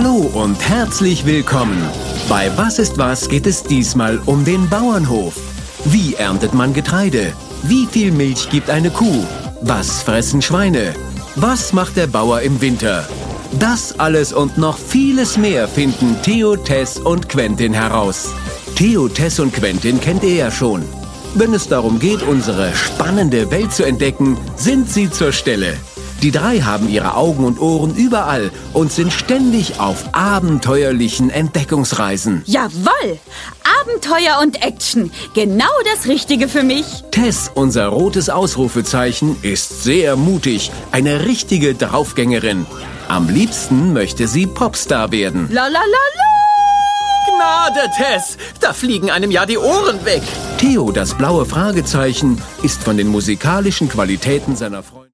Hallo und herzlich willkommen. Bei Was ist was geht es diesmal um den Bauernhof. Wie erntet man Getreide? Wie viel Milch gibt eine Kuh? Was fressen Schweine? Was macht der Bauer im Winter? Das alles und noch vieles mehr finden Theo, Tess und Quentin heraus. Theo, Tess und Quentin kennt ihr ja schon. Wenn es darum geht, unsere spannende Welt zu entdecken, sind sie zur Stelle. Die drei haben ihre Augen und Ohren überall und sind ständig auf abenteuerlichen Entdeckungsreisen. Jawohl! Abenteuer und Action. Genau das Richtige für mich. Tess, unser rotes Ausrufezeichen, ist sehr mutig. Eine richtige Draufgängerin. Am liebsten möchte sie Popstar werden. La la la la! Gnade, Tess! Da fliegen einem ja die Ohren weg. Theo, das blaue Fragezeichen, ist von den musikalischen Qualitäten seiner Freunde